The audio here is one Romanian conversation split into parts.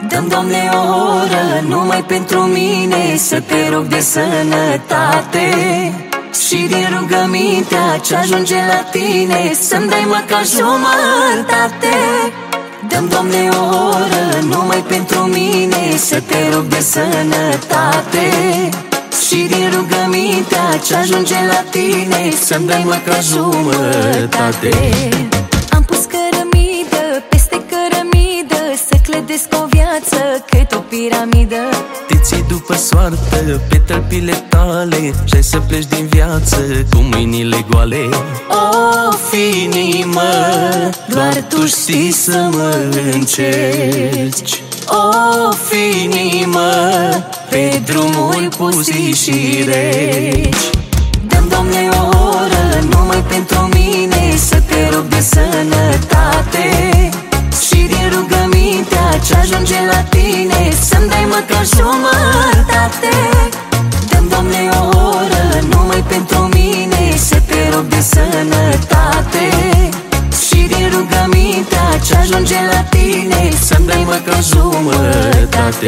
Dă-mi, Doamne, o oră numai pentru mine, să te rog de sănătate. Și din rugămintea ce ajunge la tine, să-mi dai măcar jumătate. Dă-mi, Doamne, o oră numai pentru mine, să te rog de sănătate. Și din rugămintea ce ajunge la tine, să-mi dai măcar jumătate. Am pus cărămidă peste cărămidă, să clădesc o viață cât o piramidă. Te ții după soartă pe tălpile tale și ai să pleci din viață cu mâinile goale. Of, inimă, doar tu știi să mă încerci. Of, inimă, pe drumuri pustii și reci. Dă-mi, Doamne, o oră numai pentru mine, să te rog de sănătate. Și din rugămintea ce ajunge la tine, să-mi dai măcar jumătate. Dă-mi, Doamne, o oră numai pentru mine, să te rog de sănătate. Și din rugămintea ce ajunge la tine, să-mi dai măcar jumătate.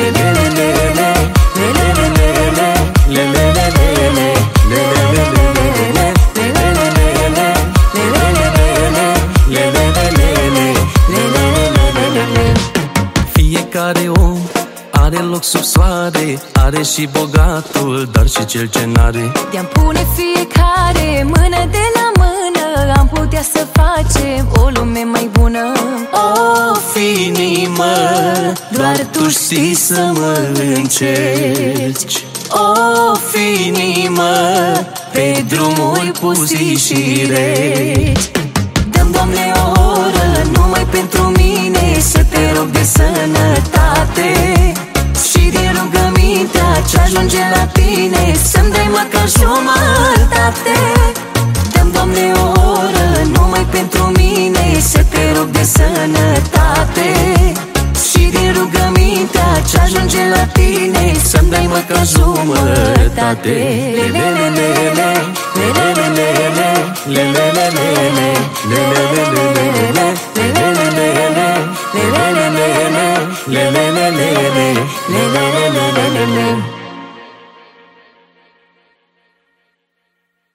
Fiecare om are loc sub soare, are și bogatul, dar și cel ce n-are. De-am pune fiecare mână de la mână, am putea să facem o lume mai bună. Of, inimă, doar tu știi să mă încerci. Of, inimă, pe drumuri pustii și reci. Dă-mi, Doamne, o oră numai pentru mine, să te rog de sănătate. Și din rugămintea ce ajunge la tine, să-mi dai măcar jumătate. Dă-mi, Doamne, o oră numai pentru mine, să te rog de sănătate. Și din rugămintea ce ajunge la tine, să-mi dai măcar jumătate. Le